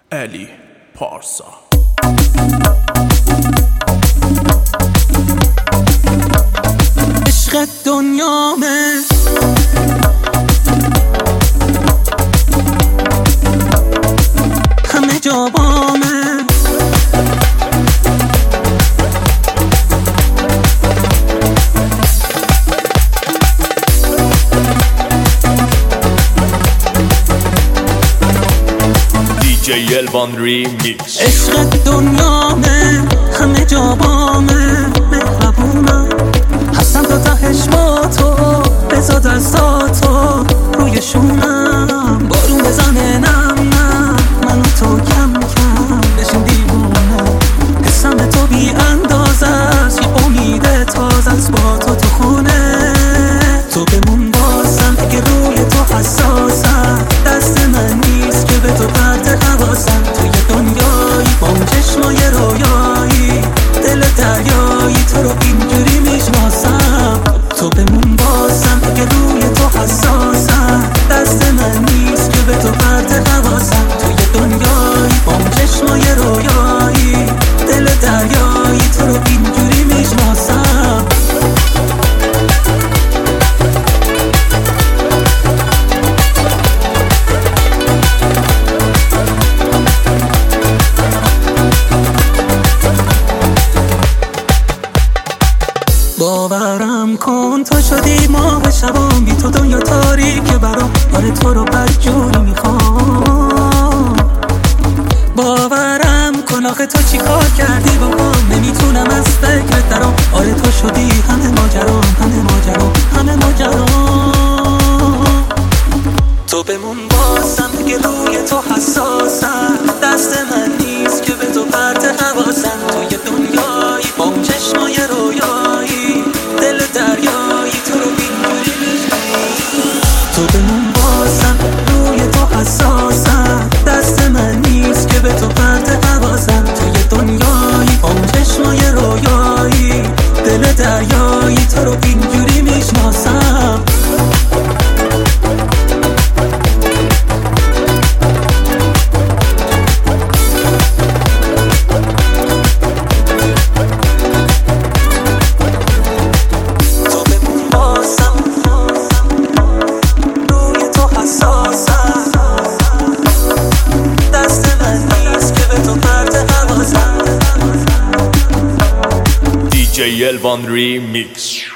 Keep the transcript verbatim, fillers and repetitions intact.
علی پارسا. عشق دنیامه همه جا بامه، دی جی الوان ریمیکس. عشق دنیامه همه جا بامه، مهربونم هستم تا تهش با تو، بذار دستاتو روی شونم، بارون بزنه نم نم منو تو کم کم بشین دیوونه، حسم به تو بی اندازه است، یه امید تازه است با تو تو خونه، تو بمون بازم اگه روی تو حساسم، دست من نیست که به تو پرت حواسم، توی دنیایی با اون چشمای رویایی، دل دریایی تو رو اینجوری میشناسم، تو بمون بازم اگه روی تو حساسم، دست من نیست که به تو پرت حواسم، توی دنیایی با اون چشمای رویایی، دل دریایی تو رو اینجوری میشناسم. باورم کن تو شدی ماه شبام، بی تو دنیا تاریکه برام، آره تو رو بدجوری میخوام، باورم کن آخه تو چی کار کردی با من، نمیتونم از فکرت درام، آره تو شدی همه ماجرام همه ماجرام همه ماجرام، تو بمون بازم اگه روی تو حساسم، دست من نیست که به تو پرت حواسم، توی دنیایی با اون چشمای رویایی، دل دریایی تو رو اینجوری میشناسم، تو بمون بازم روی تو حساسم، دست من نیست که به تو پرت حواسم، توی دنیایی با اون چشمای رویایی، دل دریایی تو رو اینجوری میشناسم. دی جی الوان ریمیکس.